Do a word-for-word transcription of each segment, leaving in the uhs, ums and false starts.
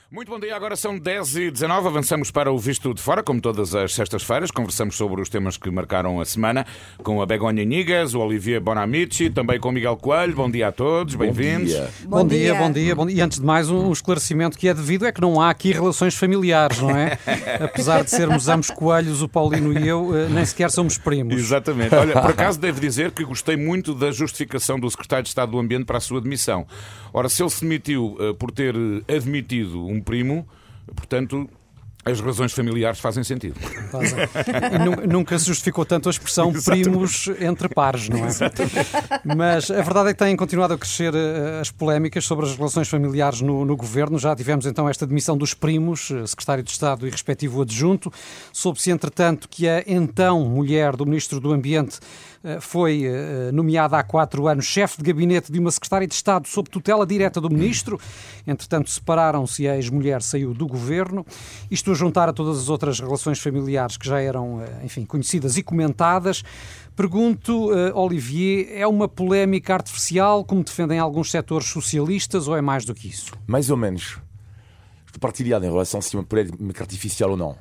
Muito bom dia, agora são dez e dezanove, avançamos para o Visto de Fora, como todas as sextas-feiras, conversamos sobre os temas que marcaram a semana, com a Begonha Nigas, o Olivier Bonamici, também com o Miguel Coelho. Bom dia a todos, bem-vindos. Bom, bom dia, bom dia, bom dia. E antes de mais, um esclarecimento que é devido é que não há aqui relações familiares, não é? Apesar de sermos ambos coelhos, o Paulino e eu, nem sequer somos primos. Exatamente. Olha, por acaso devo dizer que gostei muito da justificação do Secretário de Estado do Ambiente para a sua demissão. Ora, se ele se demitiu uh, por ter admitido um primo, portanto, as razões familiares fazem sentido. Fazem. Nunca se justificou tanto a expressão primos entre pares, não é? Mas a verdade é que têm continuado a crescer as polémicas sobre as relações familiares no, no governo. Já tivemos então esta demissão dos primos, secretário de Estado e respectivo adjunto. Soube-se, entretanto, que a então mulher do Ministro do Ambiente foi nomeada há quatro anos chefe de gabinete de uma secretária de Estado sob tutela direta do Ministro. Entretanto, separaram-se e a ex-mulher saiu do governo. Isto a juntar a todas as outras relações familiares que já eram, enfim, conhecidas e comentadas. Pergunto, uh, Olivier, é uma polémica artificial, como defendem alguns setores socialistas, ou é mais do que isso? Mais ou menos. Estou partilhado em relação a se é uma polémica artificial ou não.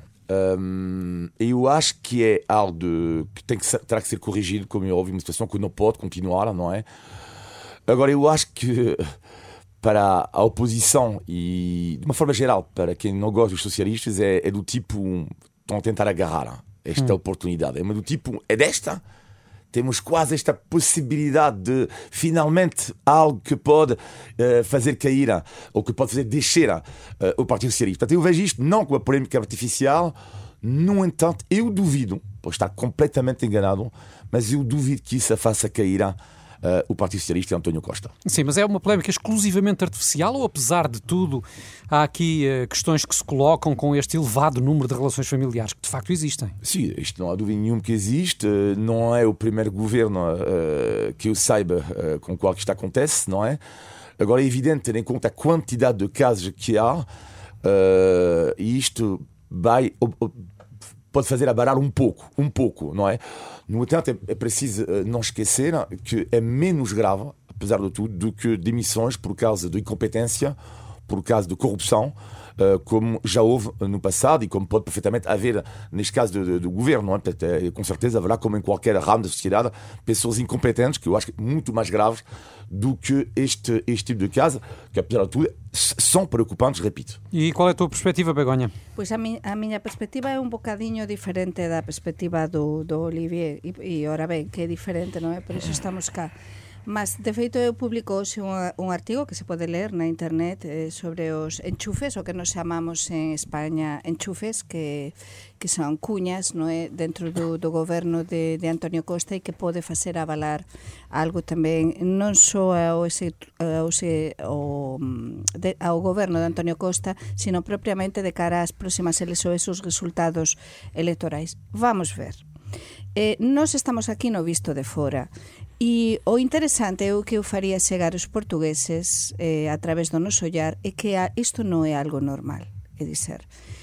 Um, eu acho que é algo de, que, tem que ser, terá que ser corrigido, como houve uma situação que não pode continuar, não é? Agora, eu acho que para a oposição e, de uma forma geral, para quem não gosta dos socialistas, é, é do tipo, estão a tentar agarrar esta hum. oportunidade. É do tipo, é desta? Temos quase esta possibilidade de, finalmente, algo que pode uh, fazer cair, ou que pode fazer descer uh, o Partido Socialista. Portanto, eu vejo isto não como uma polémica artificial. No entanto, eu duvido, posso estar completamente enganado, mas eu duvido que isso faça cair Uh, o Partido Socialista e António Costa. Sim, mas é uma polémica exclusivamente artificial ou, apesar de tudo, há aqui uh, questões que se colocam com este elevado número de relações familiares que de facto existem? Sim, isto não há dúvida nenhuma que existe. Uh, não é o primeiro governo uh, que eu saiba uh, com o qual isto acontece, não é? Agora é evidente, tendo em conta a quantidade de casos que há, uh, e isto vai... Uh, uh, pode fazer abarar um pouco, um pouco, não é? No entanto, é preciso não esquecer que é menos grave, apesar de tudo, do que demissões por causa de incompetência, por causa de corrupção, como já houve no passado e como pode perfeitamente haver neste caso do, do, do governo, não é? Portanto, é, com certeza haverá, como em qualquer ramo da sociedade, pessoas incompetentes, que eu acho que muito mais graves do que este, este tipo de caso, que apesar de tudo são preocupantes, repito. E qual é a tua perspectiva, Begonha? Pois a, mi, a miña perspectiva é un bocadinho diferente da perspectiva do, do Olivier, e, e ora ben, que é diferente, non é? Por iso estamos cá. Mas, de feito, eu publico hoxe un, un artigo que se pode ler na internet eh, sobre os enchufes, o que nos chamamos en España enchufes, que, que son cuñas, non é, dentro do, do goberno de, de António Costa, e que pode facer avalar algo tamén non só ao, ese, ao, ese, ao, de, ao goberno de António Costa, sino propiamente de cara ás próximas eleições, os resultados electorais. Vamos ver. Eh, nós estamos aquí no Visto de Fora. E o interesante é o que eu faría chegar os portugueses eh, a través do noso ollar é que a, isto non é algo normal, é dizer.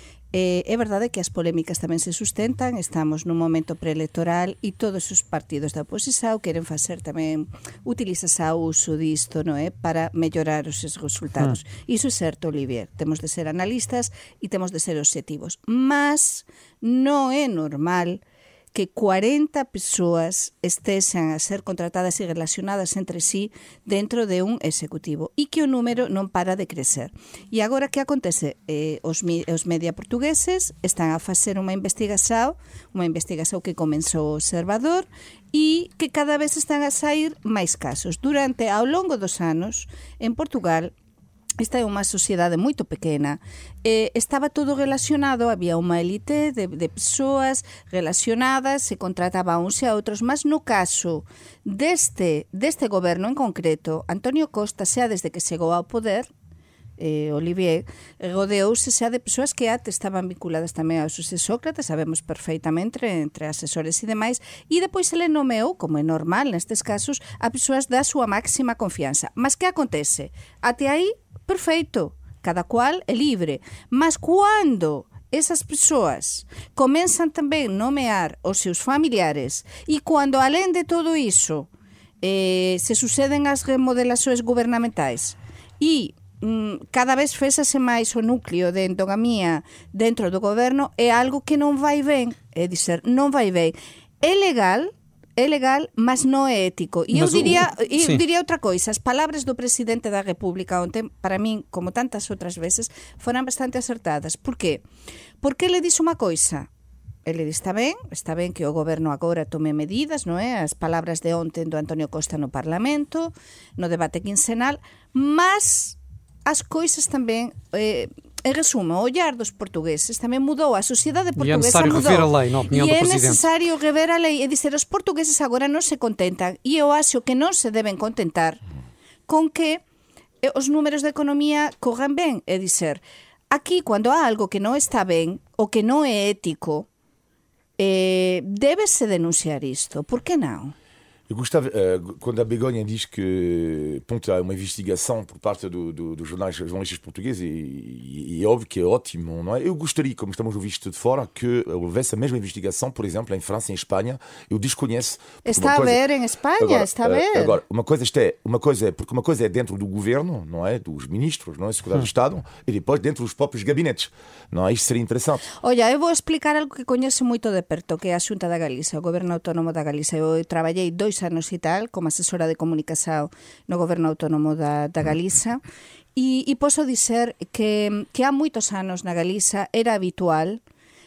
Eh, é verdade que as polémicas tamén se sustentan, estamos nun momento preelectoral e todos os partidos da oposición queren facer tamén utilizas a uso disto, non é, para mellorar os seus resultados. Mm. Iso é certo, Olivier, temos de ser analistas e temos de ser objetivos, mas non é normal que cuarenta persoas estesen a ser contratadas e relacionadas entre sí dentro de un executivo e que o número non para de crecer. E agora que acontece? Eh, os, os media portugueses están a facer unha investigación, unha investigación que comenzou o Observador e que cada vez están a sair máis casos. Durante, ao longo dos anos, en Portugal, esta é unha sociedade moito pequena, eh, estaba todo relacionado, había unha élite de, de persoas relacionadas, se contrataba a uns e a outros, mas no caso deste, deste goberno en concreto, António Costa, xa desde que chegou ao poder, eh, Olivier, rodeouse xa de persoas que até estaban vinculadas tamén aos de Sócrates, sabemos perfeitamente, entre asesores e demais, e depois ele nomeou, como é normal nestes casos, a persoas da súa máxima confianza. Mas que acontece? Até aí, perfeito, cada cual é libre, mas quando esas persoas comenzan tamén a nomear os seus familiares e quando, além de todo iso, eh, se suceden as remodelações gubernamentais e cada vez fésase máis o núcleo de endogamía dentro do goberno é algo que non vai ben, é dizer, non vai ben. É legal, é legal, mas non é ético. E eu diría, o, eu diría outra coisa, as palabras do presidente da República ontem, para min, como tantas outras veces, foran bastante acertadas. Por qué? Porque ele dixo unha coisa. Ele diz, está ben, está ben que o goberno agora tome medidas, non é? As palabras de ontem do Antonio Costa no Parlamento, no debate quincenal, mas as coisas tamén, eh, en resumo, o ollar dos portugueses tamén mudou, a sociedade portuguesa mudou. E é necessário rever a lei, na opinión do Presidente. E é necessário rever a lei, é dizer, os portugueses agora non se contentan, e eu acho que non se deben contentar con que eh, os números de economía corran ben, é dizer, aquí, cando há algo que non está ben, o que non é ético, eh, débese denunciar isto, por que non? Eu gostava, uh, quando a Begonha diz que ponta uma investigação por parte do, do, dos jornais, jornalistas portugueses, e, e, e é óbvio que é ótimo, não é? Eu gostaria, como estamos a ouvir isto de fora, que houvesse a mesma investigação, por exemplo, em França e em Espanha. Eu desconheço. Está a ver em Espanha, agora, está a ver. Agora, uma coisa, isto é, uma coisa é, porque uma coisa é dentro do governo, não é? Dos ministros, não é? Secretário hum. de Estado, e depois dentro dos próprios gabinetes. Não é? Isto seria interessante. Olha, eu vou explicar algo que coñeço moito de perto, que é a Xunta da Galiza, o Goberno Autónomo da Galiza. Eu traballei dois anos e tal como asesora de comunicación no Goberno Autónomo da, da Galiza e, e posso dizer que, que há moitos anos na Galiza era habitual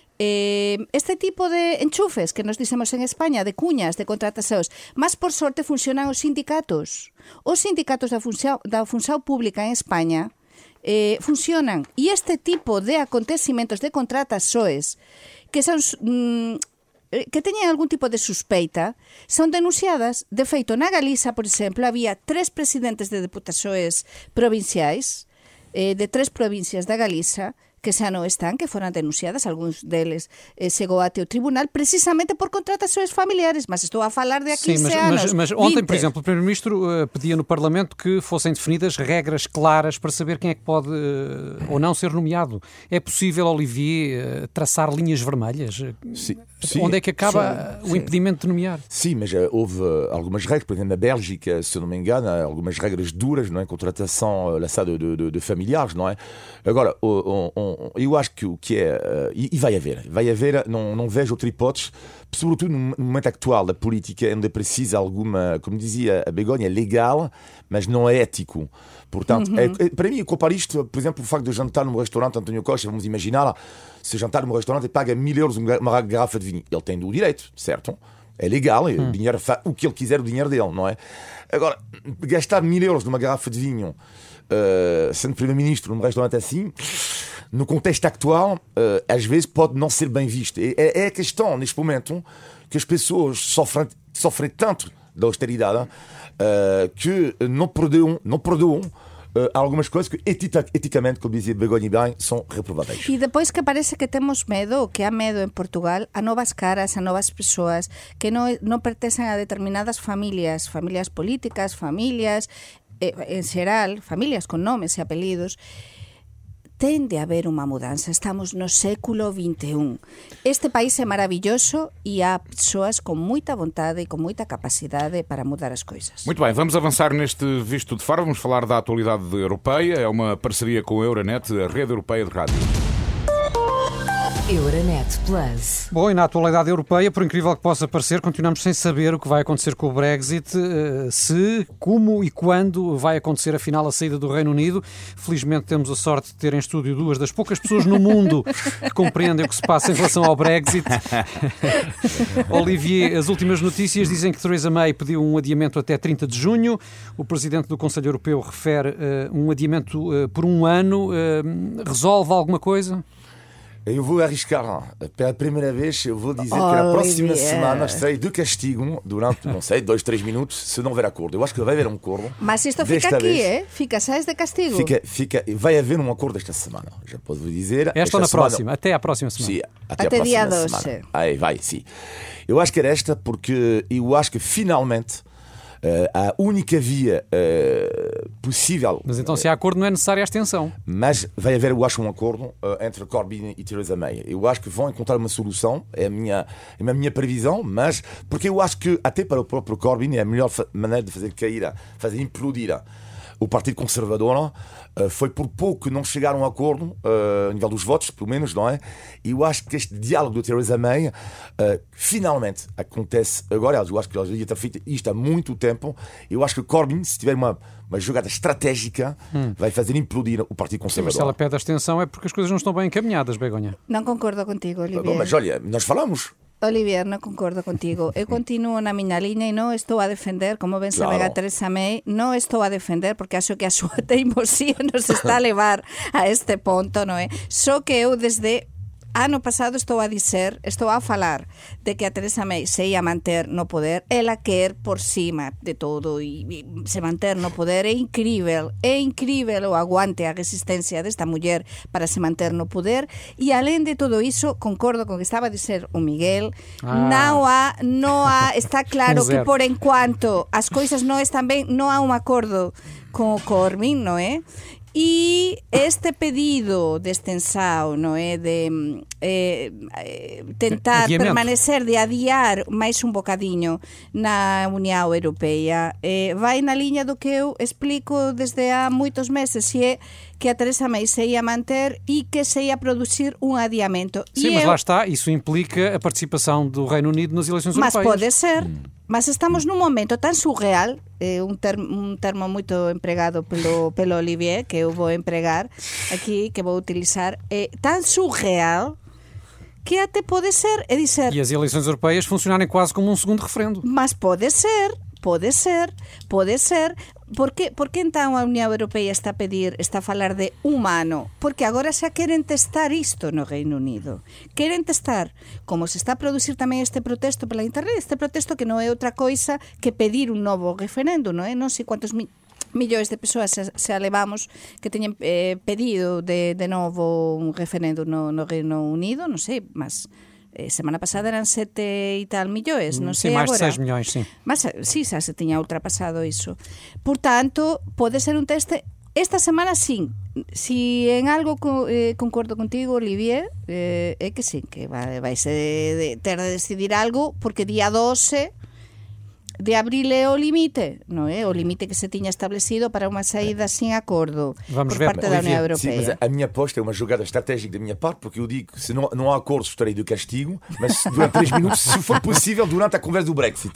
eh, este tipo de enchufes que nos dicemos en España, de cuñas, de contratacións, mas por sorte funcionan os sindicatos. Os sindicatos da función, da función pública en España eh, funcionan e este tipo de acontecimentos de contratacións que son... Mm, que teñen algún tipo de suspeita, son denunciadas. De feito, na Galiza, por exemplo, había tres presidentes de deputacións provinciais eh, de tres provincias da Galiza que xa non están, que foran denunciadas, algúns deles eh, chegou até o tribunal, precisamente por contratacións familiares, mas estou a falar de há quince Sim, mas, anos. Mas, mas ontem, por exemplo, o Primeiro-Ministro uh, pedia no Parlamento que fossem definidas regras claras para saber quem é que pode uh, ou não ser nomeado. É possível, Olivier, uh, traçar linhas vermelhas? Sim. Sim, onde é que acaba sim, o impedimento sim. de nomear? Sim, mas uh, houve uh, algumas regras, por exemplo, na Bélgica, se eu não me engano, algumas regras duras, não é? Contratação uh, laçada de, de, de familiares, não é? Agora, uh, um, um, eu acho que o que é, uh, e, e vai haver, vai haver, não, não vejo outra hipótese, sobretudo no momento atual da política, ainda precisa alguma, como dizia a Begonha, legal, mas não é ético. Portanto, uhum. é, é, para mim, eu comparo isto, por exemplo, o facto de jantar num restaurante António Costa, vamos imaginar, se jantar num restaurante e paga mil euros uma garrafa de vinho, ele tem o direito, certo? É legal, hum. o dinheiro faz o que ele quiser, o dinheiro dele, não é? Agora, gastar mil euros numa garrafa de vinho, uh, sendo primeiro-ministro num restaurante assim, no contexto atual, uh, às vezes pode não ser bem visto. É, é a questão, neste momento, que as pessoas sofrem, sofrem tanto da austeridade uh, que não perdoam, não perdoam Uh, algumas coisas que etica, eticamente, como dizia Begonha bem, são reprováveis. E depois que parece que temos medo, que há medo em Portugal, a novas caras, a novas pessoas que não, não pertencem a determinadas famílias, famílias políticas, famílias, eh, en xeral, famílias con nomes e apelidos. Tende a haber unha mudanza. Estamos no século vinte e un. Este país é maravilloso e há persoas con moita vontade e con moita capacidade para mudar as coisas. Muito bem, vamos avançar neste Visto de Fora. Vamos falar da atualidade europeia. É uma parceria com a Euronet, a rede europeia de rádio. Euronet Plus. Bom, e na atualidade europeia, por incrível que possa parecer, continuamos sem saber o que vai acontecer com o Brexit, se, como e quando vai acontecer afinal a saída do Reino Unido. Felizmente temos a sorte de ter em estúdio duas das poucas pessoas no mundo que compreendem o que se passa em relação ao Brexit. Olivier, as últimas notícias dizem que Theresa May pediu um adiamento até trinta de junho. O Presidente do Conselho Europeu refere uh, um adiamento uh, por um ano. Uh, resolve alguma coisa? Eu vou arriscar, pela primeira vez, eu vou dizer oh, que na próxima Olivier. semana estarei de castigo durante, não sei, dois, três minutos, se não houver acordo. Eu acho que vai haver um acordo. Mas isto fica aqui, vez, é? Fica, sais de castigo. Fica, fica, vai haver um acordo esta semana, já posso dizer. Esta, esta ou na semana, próxima? Até à próxima semana? Sim, até, até a dia próxima doze. semana. Aí vai, sim. Eu acho que era esta porque eu acho que finalmente Uh, a única via uh, possível. Mas então, se há acordo, não é necessária a extensão. Mas vai haver, eu acho, um acordo uh, entre Corbyn e Theresa May. Eu acho que vão encontrar uma solução, é a minha, é a minha previsão, mas porque eu acho que, até para o próprio Corbyn, é a melhor fa- maneira de fazer cair, fazer implodir o Partido Conservador uh, foi por pouco que não chegaram a um acordo, uh, a nível dos votos, pelo menos, não é? E eu acho que este diálogo de Theresa May uh, finalmente acontece agora. Eu acho que ela devia ter feito isto há muito tempo. Eu acho que Corbyn, se tiver uma, uma jogada estratégica, hum. vai fazer implodir o Partido Conservador. Sim, mas se ela pede a abstenção é porque as coisas não estão bem encaminhadas, Begonha. Não concordo contigo, Olivier. Bom, mas olha, nós falamos. Olivier, non concordo contigo. Eu continuo na miña liña e non estou a defender, como ben sabe a Theresa May, non estou a defender porque acho que a súa teimosía nos está a levar a este ponto, non é? Só que eu desde ano pasado estou a dizer, estou a falar de que a Theresa May se ia manter no poder, ela quer por cima de todo e, e se manter no poder. É incrível, é incrível o aguante, a resistencia desta muller para se manter no poder. E alén de todo iso, concordo con que estaba a dizer o Miguel, ah. non há, non há, está claro que por enquanto as coisas non están ben, non há un acordo con o Corbyn, non é? E este pedido de extensão, não é, de eh, tentar Adiamento. permanecer, de adiar máis un bocadinho na União Europeia, eh, vai na liña do que eu explico desde há moitos meses, e é que a Theresa May se ia manter e que se ia produzir um adiamento. Sim, e mas eu... lá está, isso implica a participação do Reino Unido nas eleições mas europeias. Mas pode ser... Hum. Mas estamos num momento tan surreal, eh, un, termo, un termo moito empregado pelo, pelo Olivier, que eu vou empregar aquí, que vou utilizar, eh, tan surreal que até pode ser, é dizer... E as eleições europeias funcionarem quase como um segundo referendo. Mas pode ser, pode ser, pode ser... Por que, por que então a Unión Europea está a pedir, está a falar de humano? Porque agora xa queren testar isto no Reino Unido. Queren testar, como se está a producir tamén este protesto pela internet, este protesto que non é outra coisa que pedir un novo referendo, non é? Non sei quantos mi millóns de persoas se, se alevamos que teñen eh, pedido de, de novo un referendo no, no Reino Unido, non sei, mas... Eh, semana pasada eran sete e tal millóns, non sei sim, agora. Sim, máis de seis millóns, sim. Mas sí, xa se tiña ultrapasado iso. Por tanto, pode ser un teste. Esta semana, sí. Si en algo co, eh, concordo contigo, Olivier, eh, é que sí, que vai, vai se de, de, ter de decidir algo, porque día doce de abril é o limite, non é? O limite que se tiña establecido para unha saída sin acordo Vamos por ver, parte da União Europeia. Sim, mas a minha aposta é uma jogada estratégica da minha parte, porque eu digo que se não, não há acordo estarei de castigo, mas durante três minutos, se for possível, durante a conversa do Brexit.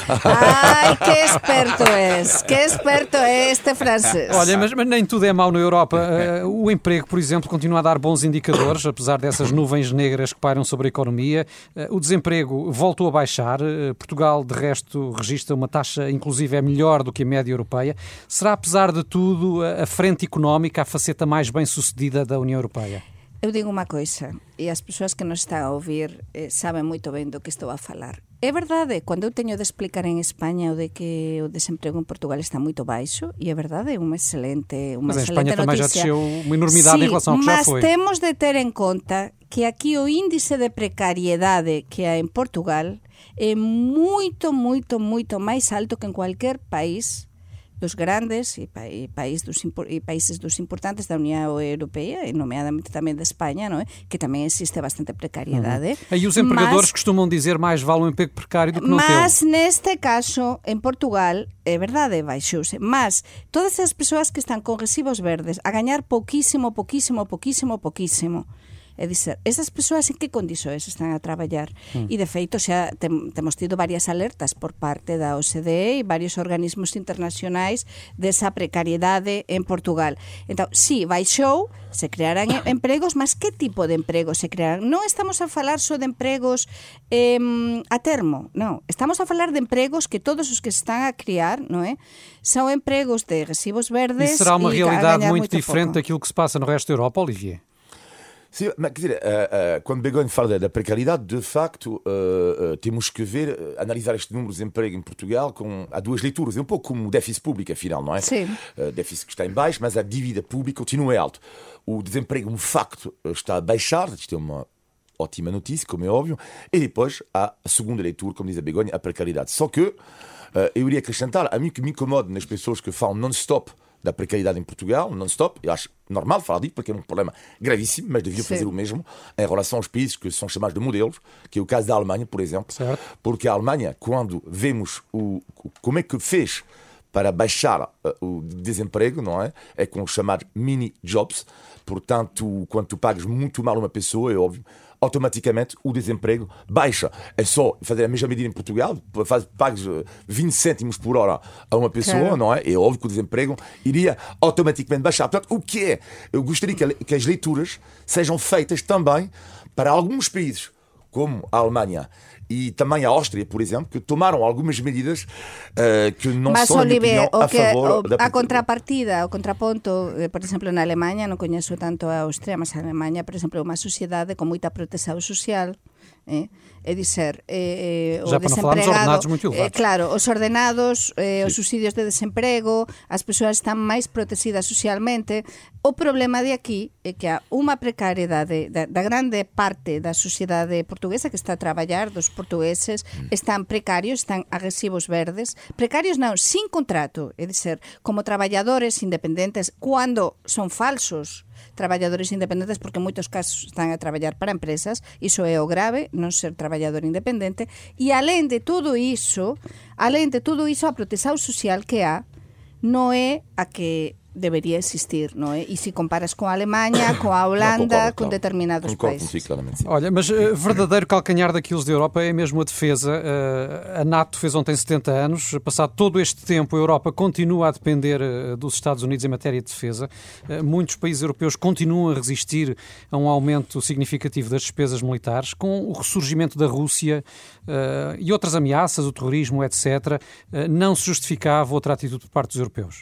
Ai, que esperto és, que esperto é este francês. Olha, mas, mas nem tudo é mau na Europa. Uh, o emprego, por exemplo, continua a dar bons indicadores, apesar dessas nuvens negras que pairam sobre a economia. Uh, o desemprego voltou a baixar. Uh, Portugal, de resto, registra uma taxa, inclusive, é melhor do que a média europeia. Será, apesar de tudo, a frente económica a faceta mais bem-sucedida da União Europeia? Eu digo unha coisa, e as persoas que nos están a ouvir eh, saben moito ben do que estou a falar. É verdade, cando eu teño de explicar en España o de que o desemprego en Portugal está moito baixo, e é verdade, é unha excelente unha Mas excelente en Espanha noticia. Também já desceu uma enormidade sí, em relação ao que já foi. Mas temos de ter en conta que aquí o índice de precariedade que hai en Portugal é moito, moito, moito máis alto que en cualquier país dos grandes e, pa, e, país dos, e países dos importantes da União Europeia, e nomeadamente tamén de Espanha, não é? Que tamén existe bastante precariedade. Uhum. Aí os empregadores mas, costumam dizer mais vale um emprego precário do que não ter. Mas neste caso, en Portugal, é verdade, baixouse. Mas todas as persoas que están con recibos verdes a gañar pouquísimo, pouquísimo, pouquísimo, pouquísimo, é dizer, esas persoas en que condições están a traballar? Mm. E de feito xa tem, temos tido varias alertas por parte da O C D E e varios organismos internacionais desa precariedade en Portugal. Entón, sí, baixou, se crearán empregos, mas que tipo de empregos se crearán? Non estamos a falar só de empregos eh, a termo, non. Estamos a falar de empregos que todos os que se están a criar, non é? São empregos de recibos verdes. E será uma realidade muito, muito diferente pouco. daquilo que se passa no resto da Europa, Olivier? Sim, mas quer dizer, uh, uh, quando Begonha fala da precariedade, de facto, uh, uh, temos que ver, uh, analisar estes números de emprego em Portugal com, há duas leituras, é um pouco como o déficit público, afinal, não é? Sim. Uh, déficit que está em baixo, mas a dívida pública continua alto. O desemprego, de facto, está a baixar, isto é uma ótima notícia, como é óbvio, e depois há a segunda leitura, como diz a Begonha, a precariedade. Só que, uh, eu iria acrescentar, a mim que me incomoda nas pessoas que falam non-stop da precariedade em Portugal, non-stop, eu acho normal falar disso, porque é um problema gravíssimo, mas deviam fazer o mesmo em relação aos países que são chamados de modelos, que é o caso da Alemanha, por exemplo, certo. Porque a Alemanha, quando vemos o, como é que fez para baixar uh, o desemprego, não é? É com os chamados mini-jobs. Portanto, quando tu pagas muito mal uma pessoa, é óbvio, automaticamente o desemprego baixa. É só fazer a mesma medida em Portugal, faz, pagas vinte cêntimos por hora a uma pessoa, claro. Não é? É óbvio que o desemprego iria automaticamente baixar. Portanto, o que é? Eu gostaria que, que as leituras sejam feitas também para alguns países, como a Alemanha e também a Áustria, por exemplo, que tomaram algumas medidas uh, que não Mas, são, Olivier, na minha opinião, a que, favor o, da... A contrapartida, o contraponto, por exemplo, na Alemanha, non coñezo tanto a Austria, mas a Alemanha, por exemplo, é unha sociedade con moita proteção social, eh? É dizer, eh, o já para não falarmos ordenados muito elevados. Eh, claro, os ordenados, eh, os subsidios de desemprego, as persoas están máis protegidas socialmente. O problema de aquí é que há unha precariedade da, da grande parte da sociedade portuguesa que está a traballar, dos portugueses, están precarios, están agresivos verdes, precarios non, sin contrato, é dizer, como traballadores independentes, cando son falsos traballadores independentes, porque en moitos casos están a traballar para empresas, iso é o grave, non ser traballador independente, e alén de todo iso, alén de todo iso, a proteção social que há non é a que debería existir, não é? E se comparas com a Alemanha, com a Holanda, não, concordo, com determinados concordo, países. Sim, claramente, sim. Olha, mas uh, verdadeiro calcanhar daqueles da Europa é mesmo a defesa. Uh, a NATO fez ontem setenta anos. Passado todo este tempo, a Europa continua a depender uh, dos Estados Unidos em matéria de defesa. Uh, muitos países europeus continuam a resistir a um aumento significativo das despesas militares. Com o ressurgimento da Rússia uh, e outras ameaças, o terrorismo, etcétera, uh, não se justificava outra atitude por parte dos europeus.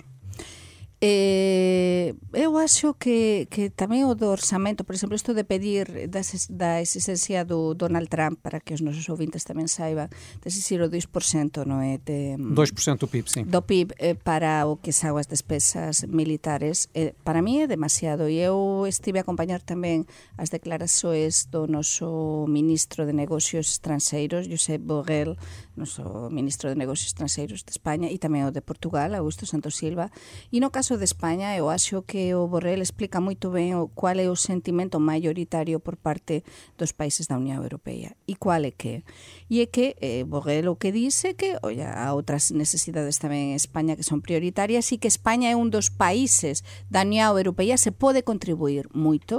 Eh, eu acho que, que tamén o do orçamento, por exemplo, isto de pedir da, da existencia do Donald Trump, para que os nosos ouvintes tamén saiban, de exigir o dois por cento, non é? De, dois por cento do P I B, sim. Do P I B eh, para o que são as despesas militares, eh, para mí é demasiado. E eu estive a acompañar tamén as declarações do noso ministro de Negocios Estranxeiros, Josep Borrell, noso ministro de Negocios Estranxeiros de España, e tamén o de Portugal, Augusto Santos Silva. E no caso de España, eu acho que o Borrell explica moito ben o, cual é o sentimento maioritario por parte dos países da Unión Europea. E cual é que? E é que eh, Borrell o que dice que, oia, há outras necesidades tamén en España que son prioritarias e que España é un dos países da Unión Europea, se pode contribuir moito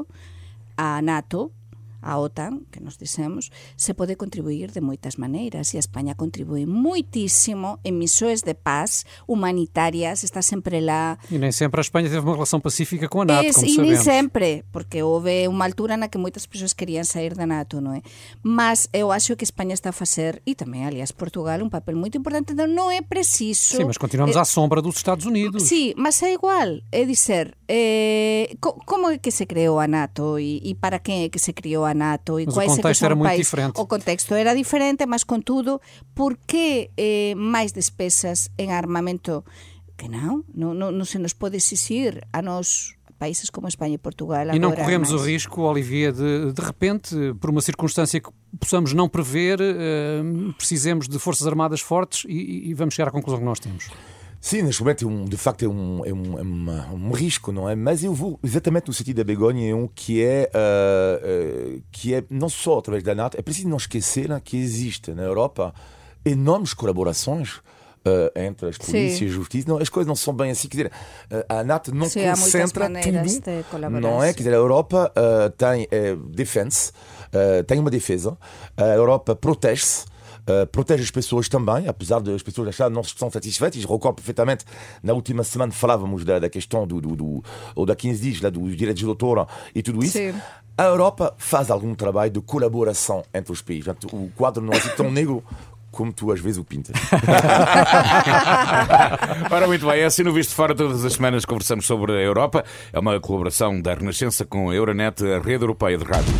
a NATO, a OTAN, que nos dixemos, se pode contribuir de moitas maneiras e a España contribui moitísimo en misións de paz humanitarias, está sempre lá. E nem sempre a Espanha teve uma relação pacífica com a NATO, es, como e sabemos. nem sempre, porque houve unha altura na que moitas persoas querían sair da NATO, non é? Mas eu acho que España está a facer, e tamén, aliás, Portugal, un papel moito importante, então non é preciso... Sim, mas continuamos eh, à sombra dos Estados Unidos. Sí, mas é igual, é dizer, eh, co, como é que se creou a NATO e, e para quen é que se criou a NATO e mas quais o contexto era muito país. diferente. O contexto era diferente, mas contudo, por que eh, máis despesas en armamento? Que non, non, non, non se nos pode exigir a nós, países como Espanha e Portugal. E não corremos mais. o risco, Olivier, de, de repente, por uma circunstância que possamos não prever, uh, precisemos de forças armadas fortes e, e vamos chegar à conclusão que nós temos. Sim, neste momento, é um, de facto, é, um, é, um, é uma, um risco, não é? Mas eu vou exatamente no sentido da Begonha, é um que é, uh, uh, que é não só através da NATO, é preciso não esquecer né, que existe na Europa enormes colaborações uh, entre as polícias e a justiça. Não, as coisas não são bem assim, quer dizer, uh, a NATO não Sim, concentra tudo, não é? Quer dizer, a Europa uh, tem uh, defense, uh, tem uma defesa, a Europa protege-se. Uh, protege as pessoas também, apesar de as pessoas acharem que não estão satisfeitas. Eu recordo perfeitamente, na última semana falávamos da, da questão do, do, do, ou da quinze dias, lá, dos direitos de autor e tudo isso. Sim. A Europa faz algum trabalho de colaboração entre os países. O quadro não é assim tão negro como tu às vezes o pintas. Ora, muito bem, é assim no Visto Fora. Todas as semanas conversamos sobre a Europa. É uma colaboração da Renascença com a Euronet, a rede europeia de rádios.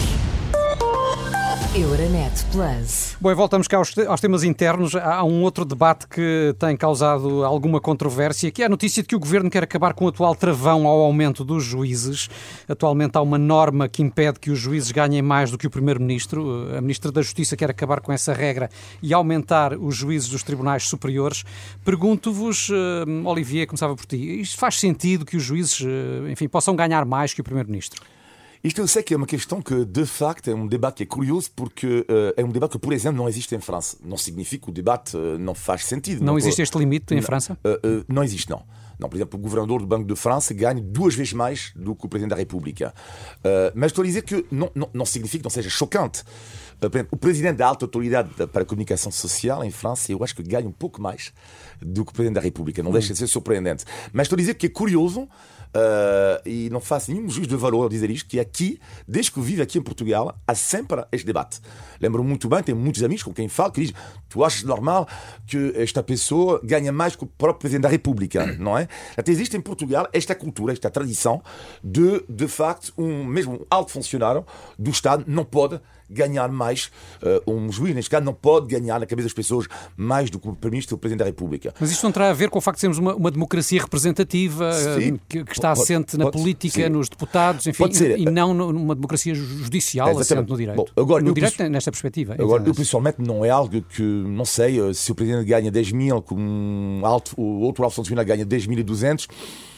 Euronet Plus. Bom, e voltamos cá aos, aos temas internos. Há um outro debate que tem causado alguma controvérsia, que é a notícia de que o Governo quer acabar com o atual travão ao aumento dos juízes. Atualmente há uma norma que impede que os juízes ganhem mais do que o Primeiro-Ministro. A Ministra da Justiça quer acabar com essa regra e aumentar os juízes dos tribunais superiores. Pergunto-vos, Olivier, começava por ti, isto faz sentido que os juízes, enfim, possam ganhar mais que o Primeiro-Ministro? Isto eu sei que é uma questão que, de facto, é um debate que é curioso, porque uh, é um debate que, por exemplo, não existe em França. Não significa que o debate uh, não faz sentido. Não, não existe pode... este limite em não, França? Uh, uh, não existe, não. Não, por exemplo, o governador do Banco de França ganha duas vezes mais do que o Presidente da República. Uh, mas estou a dizer que não, não, não significa que não seja chocante. Uh, por exemplo, o Presidente da Alta Autoridade para a Comunicação Social em França, eu acho que ganha um pouco mais do que o Presidente da República. Não hum. deixa de ser surpreendente. Mas estou a dizer que é curioso. Uh, e não faço nenhum juízo de valor a dizer isto, que aqui, desde que eu vivo aqui em Portugal, há sempre este debate. Lembro-me muito bem, tenho muitos amigos com quem falo, que dizem: tu achas normal que esta pessoa ganha mais que o próprio Presidente da República, não é? Até existe em Portugal esta cultura, esta tradição de, de facto, um, mesmo um alto funcionário do Estado não pode ganhar mais, uh, um juiz, neste caso, não pode ganhar na cabeça das pessoas mais do que o Primeiro-Ministro ou o Presidente da República. Mas isto não terá a ver com o facto de sermos uma, uma democracia representativa, uh, que, que está assente na política, sim. nos deputados, enfim, e, e não numa democracia judicial, é, assente no direito. Bom, agora, no direito, penso, nesta perspectiva. Agora, então, eu pessoalmente não é algo que, não sei, se o Presidente ganha dez mil, com um alto, o outro alto funcionário ganha dez mil e duzentos.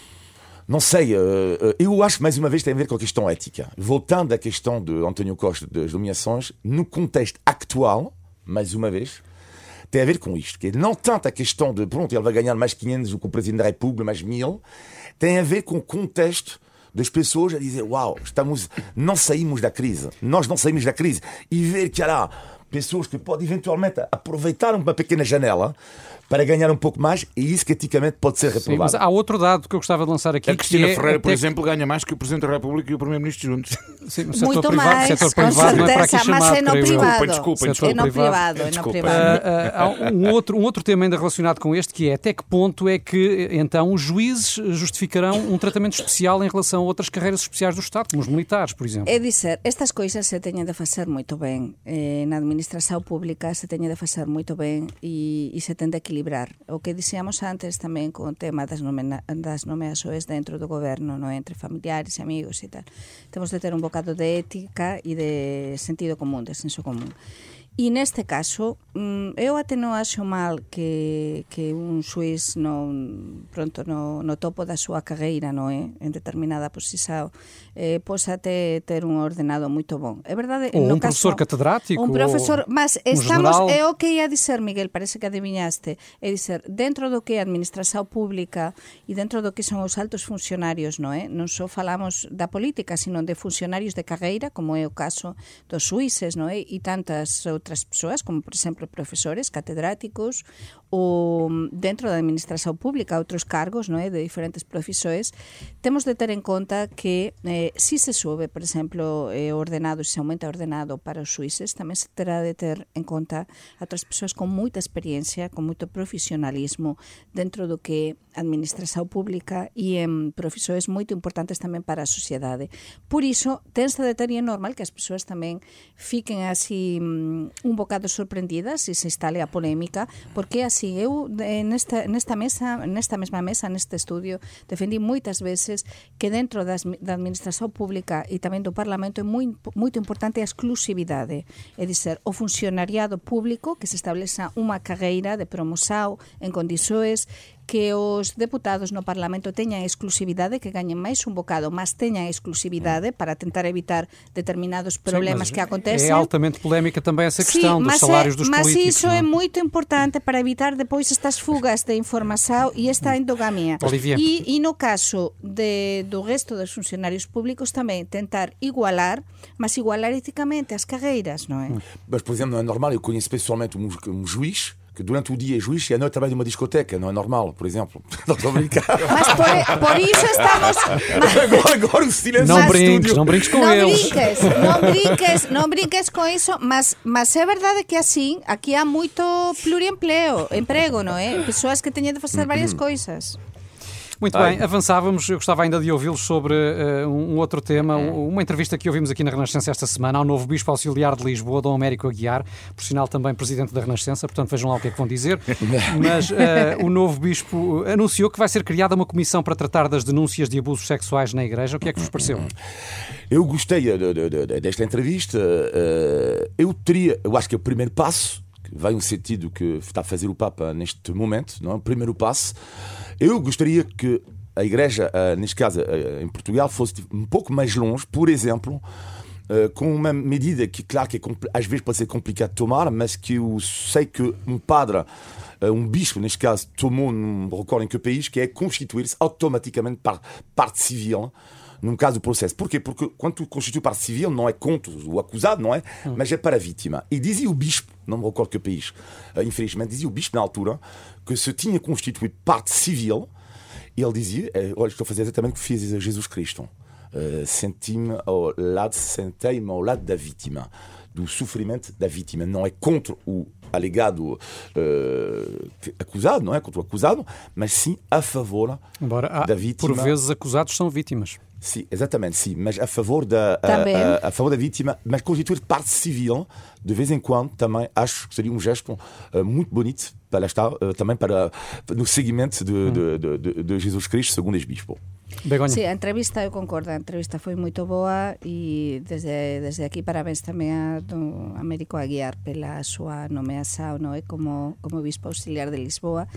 Não sei, eu acho que mais uma vez tem a ver com a questão ética. Voltando à questão de António Costa das nomeações, no contexto atual, mais uma vez, tem a ver com isto. Que não tanto a questão de, pronto, ele vai ganhar mais quinhentos do que o Presidente da República, mais mil, tem a ver com o contexto das pessoas a dizer: uau, estamos, não saímos da crise, nós não saímos da crise. E ver que há lá pessoas que podem eventualmente aproveitar uma pequena janela para ganhar um pouco mais, e isso que eticamente pode ser reprovado. Sim, mas há outro dado que eu gostava de lançar aqui. A Cristina que é, Ferreira, por exemplo, ganha mais que o Presidente da República e o Primeiro-Ministro juntos. Sim, no muito setor mais, privado, setor com privado certeza, não é para aqui chamado, mas é no privado. Desculpa, desculpa. É no privado, é no privado. Uh, uh, há um outro, um outro tema ainda relacionado com este, que é até que ponto é que, então, os juízes justificarão um tratamento especial em relação a outras carreiras especiais do Estado, como os militares, por exemplo. É dizer, estas coisas se teñen de facer moito ben. Eh, na administración pública se teñen de facer moito ben e, e se ten de equilibrar. O que dixíamos antes tamén con o tema das, nomena, das nomeações dentro do goberno, no? Entre familiares e amigos e tal. Temos de ter un bocado de ética e de sentido común, de senso común. E neste caso, eu até non acho mal que, que un xuiz no, pronto, no, no topo da súa carreira, non é? En determinada posición, eh, posa até ter un ordenado moito bon. É verdade, ou no un caso, profesor catedrático, un profesor, ou mas un estamos, general. É o que ia dizer, Miguel, parece que adivinhaste, é dizer, dentro do que é a administración pública e dentro do que son os altos funcionarios, non é? Non só falamos da política, sino de funcionarios de carreira, como é o caso dos xuíces, non é? E tantas outras persoas, como por exemplo profesores, catedráticos, ou dentro da administración pública, outros cargos, non é? De diferentes profesións, temos de ter en conta que eh, si se sube, por exemplo, eh, ordenado, se aumenta ordenado para os xuíces, tamén se terá de ter en conta a outras persoas con moita experiencia, con moito profesionalismo dentro do que administración pública e en profesións moito importantes tamén para a sociedade. Por iso, tense de ter, e é normal que as persoas tamén fiquen así un bocado sorprendidas e se instale a polémica, porque así eu nesta, nesta mesa, nesta mesma mesa, neste estudio, defendí moitas veces que dentro das, da administración pública e tamén do Parlamento é moi, moito importante a exclusividade, é dizer, o funcionariado público que se estableza unha carreira de promoción en condições que os deputados no Parlamento teñan exclusividade, que gañen máis un bocado, mas teñan exclusividade para tentar evitar determinados problemas Sim, que acontecen. É altamente polémica também essa questão sí, dos salários é, dos mas políticos. Mas iso é moito importante para evitar depois estas fugas de información e esta endogamia. E, e no caso de, do resto dos funcionarios públicos tamén tentar igualar, mas igualar eticamente as carreiras, non é? Mas, por exemplo, não é normal, eu conheço pessoalmente um, um juiz que durante o dia é juiz e à noite trabalha numa discoteca, não é normal, por exemplo. Não estou a brincar. Mas por, por isso estamos... Mas... Agora, agora o silêncio não brinques, não brinques com não eles. Brinques, não brinques, não brinques com isso, mas, mas é verdade que assim, aqui há muito pluriempleo, emprego, não é? Pessoas que têm de fazer várias coisas. Muito Ai. bem, avançávamos. Eu gostava ainda de ouvi-los sobre uh, um outro tema, hum. uma entrevista que ouvimos aqui na Renascença esta semana ao novo Bispo Auxiliar de Lisboa, Dom Américo Aguiar, por sinal também Presidente da Renascença, portanto vejam lá o que é que vão dizer. Mas uh, o novo Bispo anunciou que vai ser criada uma comissão para tratar das denúncias de abusos sexuais na Igreja. O que é que vos pareceu? Eu gostei de, de, de, desta entrevista. Uh, eu teria, eu acho que é o primeiro passo, que vai no sentido que está a fazer o Papa neste momento, não é? O primeiro passo. Eu gostaria que a Igreja, uh, neste caso uh, em Portugal, fosse um pouco mais longe, por exemplo, uh, com uma medida que, claro, que é, às vezes pode ser complicado de tomar, mas que eu sei que um padre, uh, um bispo, neste caso, tomou, não recordo em que país, que é constituir-se automaticamente par, parte civil, num caso do processo. Porquê? Porque quando tu constitui parte civil, não é contra o acusado, não é? Hum. Mas é para a vítima. E dizia o bispo, não me recordo que país, uh, infelizmente, dizia o bispo na altura, que se tinha constituído parte civil, e ele dizia, uh, olha, estou a fazer exatamente o que fez Jesus Cristo. Uh, senti-me ao lado, sentei-me ao lado da vítima, do sofrimento da vítima. Não é contra o alegado uh, acusado, não é? Contra o acusado, mas sim a favor Embora, há, da vítima. Por vezes, acusados são vítimas. Sim, exatamente, sim, mas a favor da, a, a, a favor da vítima, mas constituir parte civil, de vez em quando, também acho que seria um gesto uh, muito bonito para estar uh, também para, no seguimento de, hum. de, de, de, de Jesus Cristo, segundo os bispos. Begoña. Sí, a entrevista, eu concordo, a entrevista foi moito boa e desde, desde aquí parabéns tamén a do Américo Aguiar pela súa nomeação, non é, como, como bispo auxiliar de Lisboa.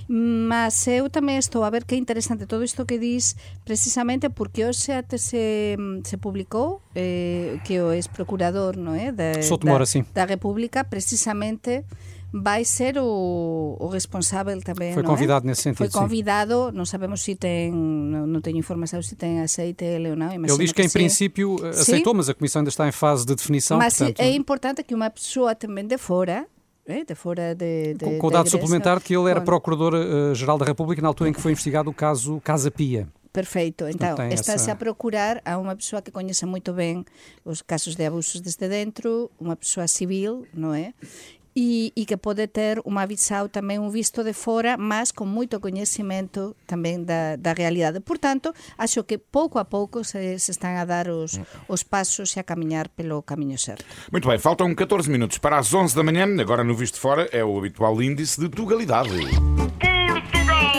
Mas eu tamén estou a ver que é interesante todo isto que dis, precisamente porque hoxe até se, se publicou eh, que o ex-procurador, non é, da, Sotomora, da, sim. da República, precisamente vai ser o, o responsável tamén, Foi non convidado é? nesse sentido, Foi convidado, sim. Non sabemos se ten, non, non teño informação se ten aceite ele ou não. Ele diz que, que em sim. princípio aceitou, sim. mas a Comissão ainda está em fase de definição. Mas portanto... é importante que uma pessoa também de fora, de fora de, de, com, com o dado igreja, suplementar que ele era com... Procurador-Geral da República na altura em que foi investigado o caso Casa Pia. Perfeito, então está-se essa... a procurar a uma pessoa que conheça muito bem os casos de abusos desde dentro, uma pessoa civil, não é? E, e que pode ter uma visão também, um visto de fora, mas com muito conhecimento também da, da realidade. Portanto, acho que pouco a pouco se, se estão a dar os, os passos e a caminhar pelo caminho certo. Muito bem, faltam catorze minutos para as onze da manhã. Agora no Visto Fora é o habitual índice de Tugalidade. Portugal!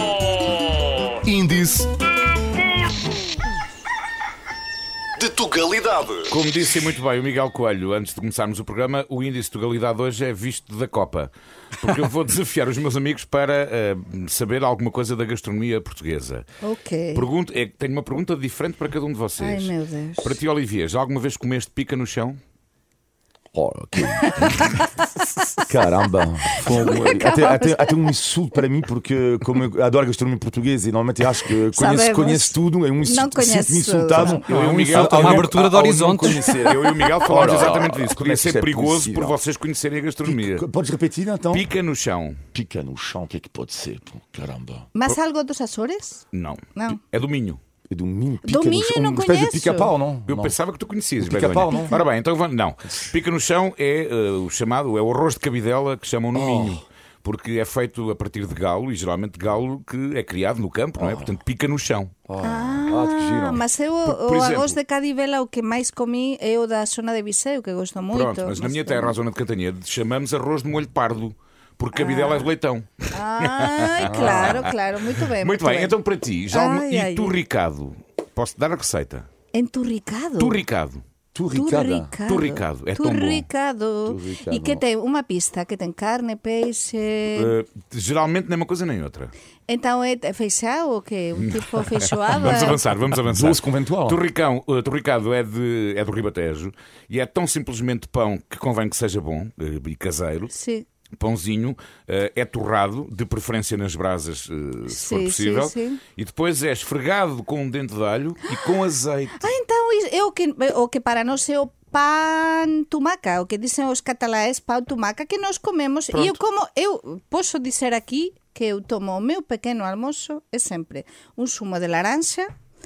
Índice de Tugalidade. Como disse muito bem o Miguel Coelho antes de começarmos o programa, o índice de Tugalidade hoje é visto da Copa. Porque eu vou desafiar os meus amigos para uh, saber alguma coisa da gastronomia portuguesa. Ok. Pergunto, é, tenho uma pergunta diferente para cada um de vocês. Ai, meu Deus. Para ti, Olivier, já alguma vez comeste pica no chão? Oh, okay. Caramba, até, até, até um insulto para mim, porque como eu adoro a gastronomia portuguesa e normalmente acho que conheço, conheço tudo, é um insulto, sinto-me insultado. Eu e o Miguel, é uma abertura de horizontes. Eu e o Miguel falámos exatamente disso. Podia é ser é perigoso possível? por vocês conhecerem a gastronomia. Pica, podes repetir então? Pica no chão. Pica no chão, o que é que pode ser? Caramba. Mas algo dos Açores? Não. Não. É do Minho. É do Minho, pica do no Minho chão. eu não Uma espécie conheço. de pica-pau, não? Eu não. pensava que tu conhecias. Pica-pau, não? Ora bem, então vamos. Não. Pica no chão é uh, o chamado, é o arroz de cabidela que chamam no Oh. Minho. Porque é feito a partir de galo e geralmente galo que é criado no campo, não é? Portanto, pica no chão. Oh. Ah, Ah, que giro. mas eu Por- por o exemplo- arroz de cadivela o que mais comi é o da zona de Viseu, que gosto muito. Pronto, mas na minha terra, a zona de Cantanhede, chamamos arroz de molho pardo. Porque cabidela é de leitão. Ai, claro, claro, muito bem. Muito bem, então para ti, já alguma... Ai, e ai. turricado? Posso dar a receita? Enturricado? Turricado. Turricada. Turricado, é tão bom. Turricado. Turricado. E que tem uma pista, que tem carne, peixe... Uh, geralmente nem uma coisa nem outra. Então é feijoada ou quê? Um tipo feijoada? Vamos avançar, vamos avançar. Doce conventual. Turricão, uh, turricado é, de, é do Ribatejo e é tão simplesmente pão que convém que seja bom uh, e caseiro. Sim. Pãozinho, uh, é torrado, de preferência nas brasas, uh, se Sim, for possível. sim, sim. E depois é esfregado com um dente de alho e com azeite. Ah, então is- é o que, o que para nós é o pão tumaca, o que dizem os catalães, pão tumaca, que nós comemos. Pronto. E eu como, eu posso dizer aqui que eu tomo o meu pequeno almoço, é sempre um sumo de laranja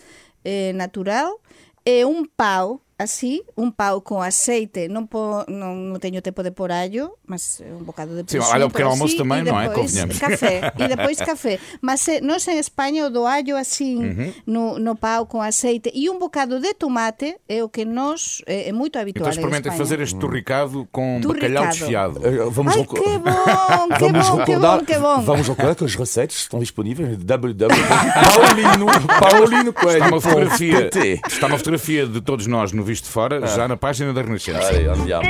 eh, natural e um pão, assim, um pão com azeite, não, po, não, não tenho tempo de pôr alho, mas um bocado de Sim, prosciutto, olha, o pequeno assim, almoço também, e não é? depois Convenhamos. café, e depois café. Mas eh, nós em Espanha o do alho assim, Uhum. no, no pão com azeite e um bocado de tomate é o que nós, é, é muito habitual Então experimentem em Espanha. fazer este turricado com Turricado. bacalhau desfiado. Uh, Vamos, Ai, reco- que bom, que vamos bom, que recordar, bom, que bom. Vamos recordar que as receitas estão disponíveis em w w w ponto paulino paulino Está uma fotografia, ponto p t. está uma fotografia de todos nós no Visto Fora, já na página da Renascença. Allez, andiamo.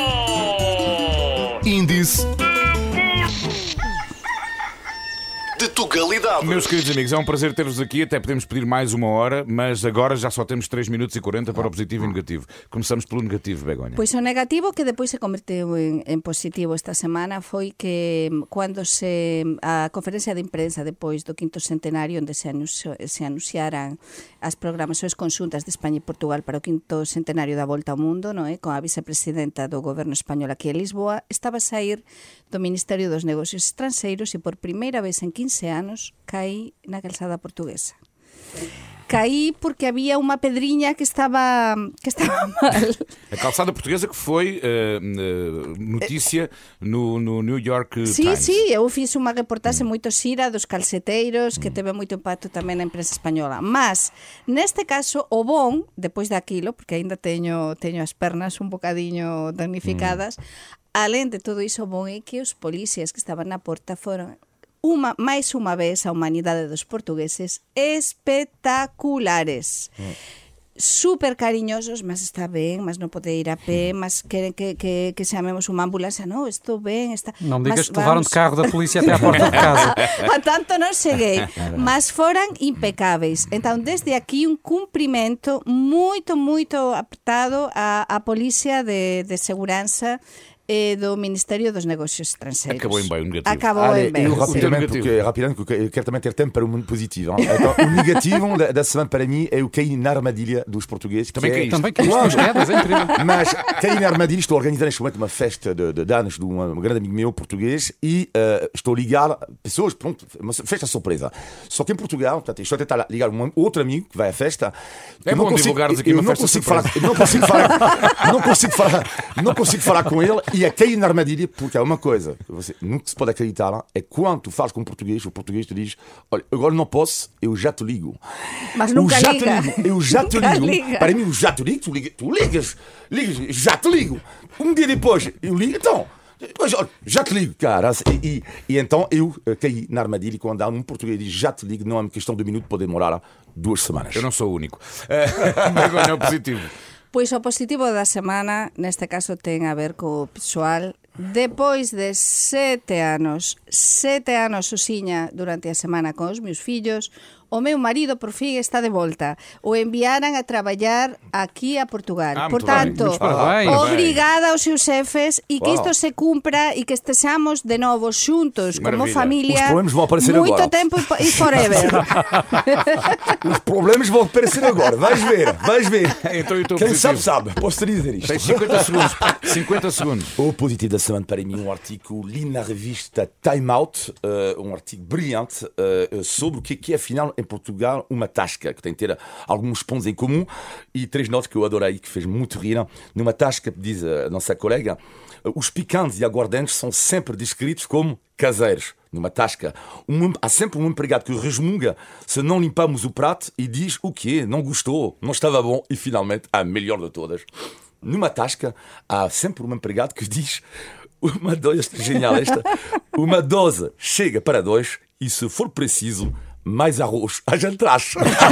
Índice de Tugalidade. Meus queridos amigos, é um prazer ter-vos aqui. Até podemos pedir mais uma hora, mas agora já só temos três minutos e quarenta para o positivo e negativo. Começamos pelo negativo, Begonha. Pois o negativo que depois se converteu en, en positivo esta semana foi que cando se a conferencia de imprensa depois do quinto centenario onde se, anuncio, se anunciaran as programações conxuntas de España e Portugal para o quinto centenario da Volta ao Mundo, non é? Con a vicepresidenta do goberno español aquí en Lisboa, estaba a sair do Ministerio dos Negocios Estrangeiros e por primeira vez en quince anos caí na calzada portuguesa. Caí porque había unha pedriña que estaba que estaba mal. A calçada portuguesa que foi uh, uh, notícia no, no New York sí, Times. Sí, eu fiz unha reportaxe moito xira dos calceteiros que teve moito impacto tamén na imprensa española. Mas, neste caso, o bon, depois daquilo, porque aínda teño, teño as pernas un bocadiño damnificadas, mm. alén de todo iso, o bon é que os policías que estaban na porta foron Uma, máis unha vez a humanidade dos portugueses espectaculares. Mm. Super cariñosos, mas está ben, mas non pode ir a pé, mas queren que, que, que chamemos unha ambulancia. Non, estou ben, está... Non me digas que levaron de carro da polícia até à porta de casa. A tanto non cheguei, mas foran impecáveis. Entón, desde aquí, un cumprimento moito, moito apertado á, á Policía de, de Segurança e do Ministério dos Negócios Estrangeiros. Acabou em bem o negativo. Acabou Allez, em bem. eu O teu rapidamente, negativo. porque, rapidamente, porque eu quero também ter tempo para o mundo positivo. Hein? Então, o negativo da, da semana para mim é o cair na armadilha dos portugueses. Também que é... caíste. Também que isto, as quedas, é incrível. Mas caí na armadilha, estou a organizar neste momento uma festa de, de, de anos de um, um grande amigo meu português e uh, estou a ligar pessoas, pronto, uma festa surpresa. Só que em Portugal, portanto, estou a tentar ligar um outro amigo que vai à festa. É Eu bom não consigo, divulgares aqui eu uma não festa consigo surpresa. falar, eu não consigo falar, não consigo falar, não consigo falar com ele e a cair na armadilha, porque há uma coisa que você nunca se pode acreditar, é quando tu falas com um português, o português te diz: olha, agora não posso, eu já te ligo. Mas nunca eu já liga. te ligo, eu já te Nunca ligo. liga. Para mim, eu já te ligo, tu, liga, tu ligas, ligas, já te ligo. Um dia depois, eu ligo, então. Depois, olha, já te ligo, cara. E, e, e então eu uh, caí na armadilha e quando há um português diz já te ligo, não é uma questão de um minuto, pode demorar duas semanas. Eu não sou o único. Uh, Begonha, é o positivo. Pois o positivo da semana, neste caso, ten a ver co pessoal. Depois de sete anos, sete anos sosiña durante a semana con os meus fillos, o meu marido por fin está de volta. O enviaran a traballar aquí a Portugal. Ah, por muito bem. tanto, Muitos parabéns. obrigada aos seus chefes e que Wow. isto se cumpra e que estejamos de novo xuntos como Maravilha. familia. Os problemas vão aparecer muito agora. tempo e e forever. Os problemas vão aparecer agora, vais ver, vais ver. Então, e o teu Quem positivo? sabe, sabe, posso te dizer isto. Tens cinquenta segundos. cinquenta segundos. O positivo da semana para mim, um artigo lido na revista Time Out, uh, um artigo brilhante uh, sobre o que é, que é afinal em Portugal uma tasca, que tem que ter alguns pontos em comum e três notas que eu adorei, que fez muito rir. Numa tasca, diz a nossa colega, uh, os picantes e aguardentes são sempre descritos como caseiros. Numa tasca, um, há sempre um empregado que resmunga se não limpamos o prato e diz o quê? Não gostou, não estava bom e finalmente a melhor de todas. Numa tasca, há sempre um empregado que diz uma dose, genial esta, uma dose chega para dois e se for preciso, mais arroz a jantar.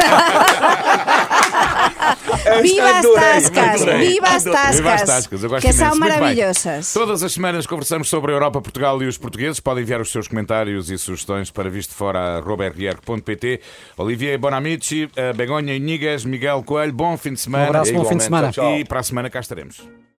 Viva as Adorei, tascas, adorei, viva as adorei. Viva as tascas, tascas, eu gosto que são imenso. Muito bem. maravilhosas. Todas as semanas conversamos sobre a Europa, Portugal e os portugueses. Podem enviar os seus comentários e sugestões para visto fora arroba r r ponto p t. Olivier Bonamici, Begonha Inigas, Miguel Coelho, bom fim de semana. Um abraço, bom fim de semana. Tchau, tchau. E para a semana cá estaremos.